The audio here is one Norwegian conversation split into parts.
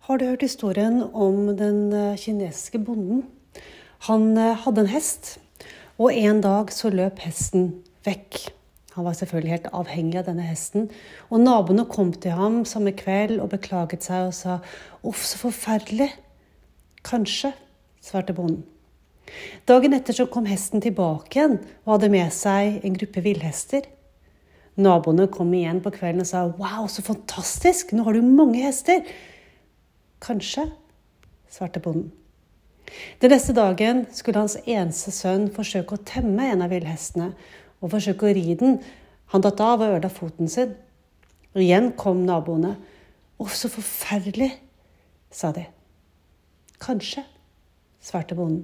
Har du hørt historien om den kinesiske bonden? Han hadde en hest, og en dag så løp hesten vekk. Han var selvfølgelig helt avhengig av denne hesten, og naboene kom til ham samme kveld og beklaget seg og sa, «Uff, så forferdelig!» «Kanskje», svarte bonden. Dagen etter så kom hesten tilbake igjen og hadde med seg en gruppe villhester. Naboene kom igjen på kvelden og sa, «Wow, så fantastisk! Nå har du mange hester!» «Kanskje», svarte bonden. Den neste dagen skulle hans eneste sønn forsøke å temme en av villhestene og forsøke å ri den. Han datt av og ødela foten sin. Og igjen kom naboene. «Åh, så forferdelig», sa de. «Kanskje», svarte bonden.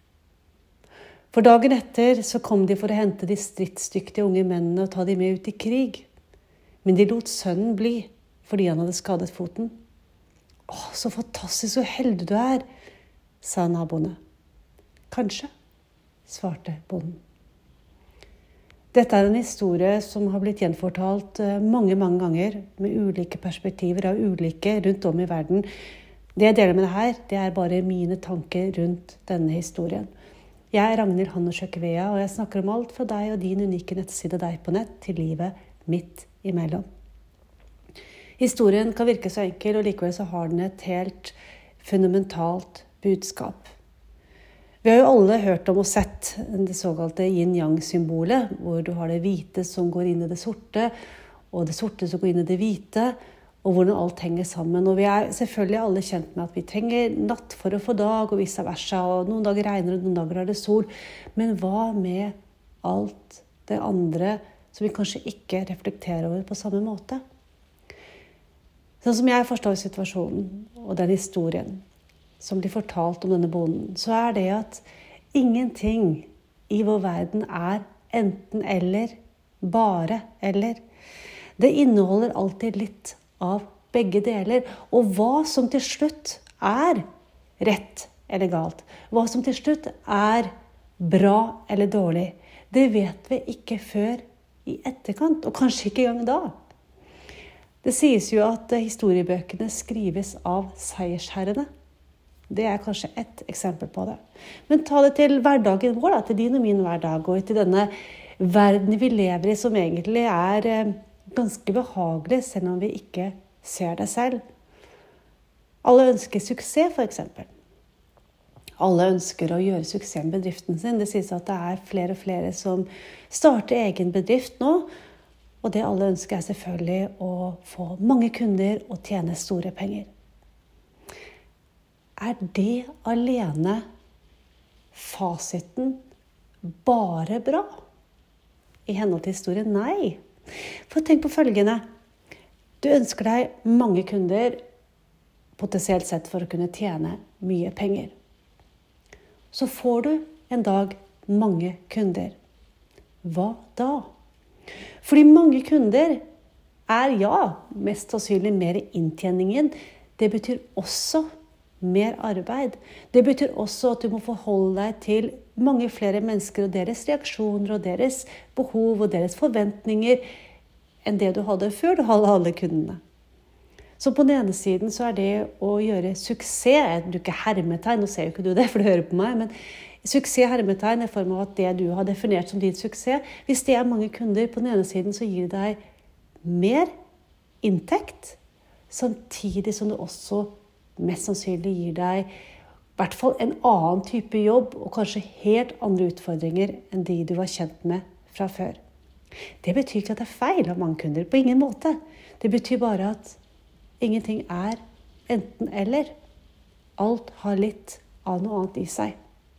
For dagen etter så kom de for å hente de stridsdyktige unge mennene og ta de med ut i krig. Men de lot sønnen bli fordi han hadde skadet foten. «Åh, så fantastisk, så heldig du er», sa naboene. «Kanskje», svarte bonden. Dette er en historie som har blitt gjenfortalt mange ganger med ulike perspektiver av ulike rundt om i verden. Det jeg deler med deg her, det er bare mine tanker rundt denne historien. Jeg er Ragnhild Hannesjø-Kvea, og jeg snakker om alt fra deg og din unike nettside Deg på nett til livet midt imellom. Historien kan virke så enkel, og likevel så har den et helt fundamentalt budskap. Vi har jo alle hørt om og sett det såkalte yin-yang-symbolet, hvor du har det hvite som går inn i det sorte, og det sorte som går inn i det hvite, og hvordan alt henger sammen. Og vi er selvfølgelig alle kjent med at vi trenger natt for å få dag, og vice versa, og noen dager regner og noen dager er det sol. Men hva med alt det andre som vi kanskje ikke reflekterer over på samme måte? Sånn som jeg forstår situasjonen og den historien som blir fortalt om denne bonden, så er det at ingenting i vår verden er enten eller, bare eller. Det inneholder alltid litt av begge deler, og hva som til slutt er rett eller galt, hva som til slutt er bra eller dårlig, det vet vi ikke før i etterkant, og kanskje ikke engang da. Det sies jo at historiebøkene skrives av seiersherrene. Det er kanskje ett eksempel på det. Men ta det til hverdagen vår, til din og min hverdag, og til denne verden vi lever i, som egentlig er ganske behagelig, selv om vi ikke ser det selv. Alle ønsker suksess, for eksempel. Alle ønsker å gjøre suksess med bedriften sin. Det sies at det er flere og flere som starter egen bedrift nå, og det alle ønsker er selvfølgelig å få mange kunder og tjene store penger. Er det alene fasiten bare bra? I henhold til historien, nei. For tenk på følgende. Du ønsker deg mange kunder, potensielt sett for å kunne tjene mye penger. Så får du en dag mange kunder. Hva da? Fordi mange kunder er, mest sannsynlig mer inntjeningen. Det betyr også mer arbeid. Det betyr også at du må forholde deg til mange flere mennesker og deres reaksjoner og deres behov og deres forventninger enn det du hadde før du hadde alle kundene. Så på den ene siden så er det å gjøre suksess, jeg bruker hermetegn, nå ser jo ikke du det for du hører på meg, men suksess hermetegn i form av at det du har definert som din suksess, hvis det er mange kunder på den ene siden så gir det deg mer inntekt, samtidig som det også mest sannsynlig gir deg i hvert fall en annen type jobb og kanskje helt andre utfordringer enn de du var kjent med fra før. Det betyr ikke at det er feil av mange kunder, på ingen måte. Det betyr bare at ingenting er enten eller. Alt har litt av noe annet i seg.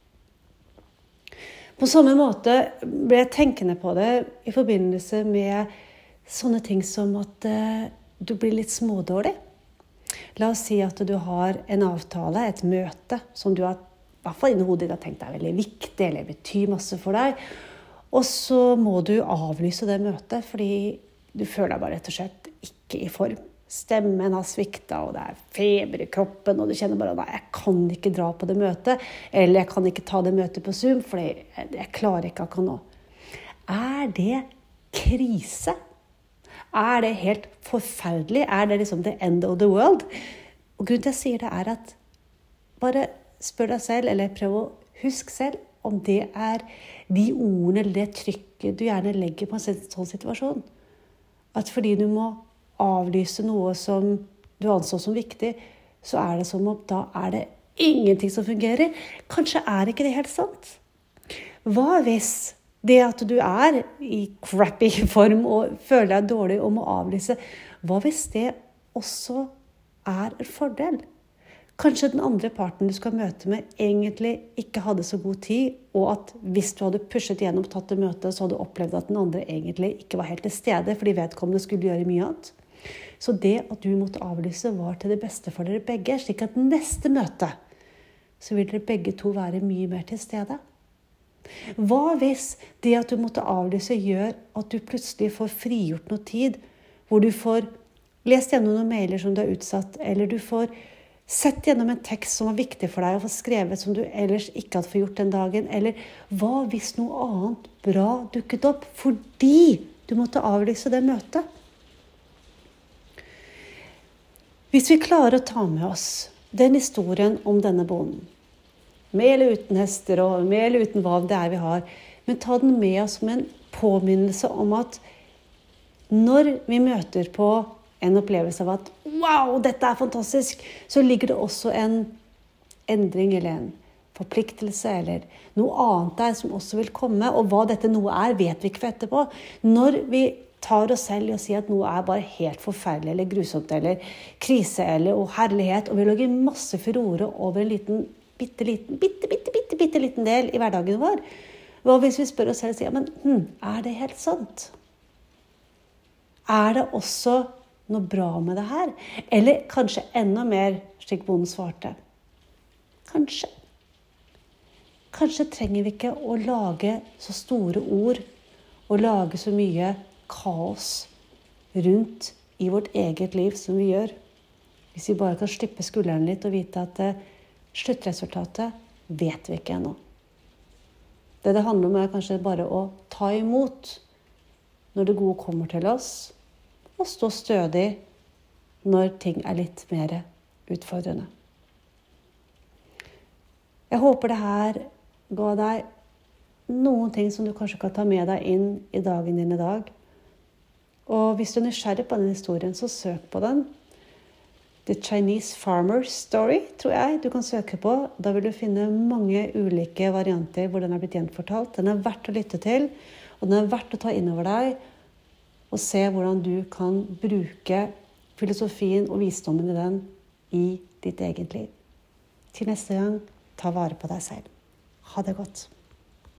På samme måte ble jeg tenkende på det i forbindelse med sånne ting som at du blir litt smådårlig. La oss si at du har en avtale, et møte, som du har, i hvert fall inni hodet ditt har tenkt er veldig viktig, eller betyr masse for deg. Og så må du avlyse det møtet, fordi du føler deg bare rett og slett ikke i form. Stemmen har sviktet, og det er feber i kroppen, og du kjenner bare at jeg kan ikke dra på det møtet, eller jeg kan ikke ta det møtet på Zoom, fordi jeg klarer ikke akkurat nå. Er det krise? Er det helt forferdelig? Er det liksom the end of the world? Og grunnen til jeg sier det at bare spør deg selv, eller prøv å huske selv, om det de ordene eller det trykket du gjerne legger på en sånn situasjon. At fordi du må avlyse noe som du anså som viktig, så det som om da det ingenting som fungerer. Kanskje ikke det helt sant. Hva hvis det at du i crappy form og føler deg dårlig og må avlyse, hva hvis det også en fordel? Kanskje den andre parten du skal møte med egentlig ikke hadde så god tid, og at hvis du hadde pushet gjennom tatt det møtet, så hadde du opplevd at den andre egentlig ikke var helt til stede, fordi vedkommende skulle gjøre mye annet. Så det at du måtte avlyse var til det beste for dere begge, slik at neste møte, så vil dere begge to være mye mer til stede. Hva hvis det at du måtte avlyse gjør at du plutselig får frigjort noe tid, hvor du får lest gjennom noen mailer som du har utsatt, eller du får sett gjennom en tekst som var viktig for deg å få skrevet som du ellers ikke hadde fått gjort den dagen, eller hva hvis noe annet bra dukket opp fordi du måtte avlyse det møtet? Hvis vi klarer å ta med oss den historien om denne bonden, med eller uten hester, og med eller uten hva det vi har, men ta den med oss som en påminnelse om at når vi møter på en opplevelse av at wow, dette fantastisk, så ligger det også en endring eller en forpliktelse eller noe annet der som også vil komme, og hva dette noe vet vi ikke for etterpå. Når vi tar oss selv i å si at noe bare helt forferdelig eller grusomt eller krise eller herlighet, og vi lager masse furore over en liten bitte liten del i hverdagen vår. Hva hvis vi spør oss selv og sier, men det helt sant? Det også noe bra med det her? Eller kanskje enda mer, slik bonden svarte. Kanskje. Kanskje trenger vi ikke å lage så store ord og lage så mye kaos rundt i vårt eget liv som vi gjør. Hvis vi bare kan slippe skulderen litt og vite at sluttresultatet vet vi ikke ennå. Det handler om kanskje bare å ta imot når det gode kommer til oss, og stå stødig når ting litt mer utfordrende. Jeg håper det her ga deg noen ting som du kanskje kan ta med deg inn i dagen din i dag. Og hvis du nysgjerrig på denne historien, så søk på den. The Chinese Farmer Story, tror jeg du kan søke på. Da vil du finne mange ulike varianter hvor den blitt gjenfortalt. Den verdt å lytte til, og den verdt å ta inn over deg, og se hvordan du kan bruke filosofien og visdommen i den i ditt eget liv. Til neste gang, ta vare på deg selv. Ha det godt.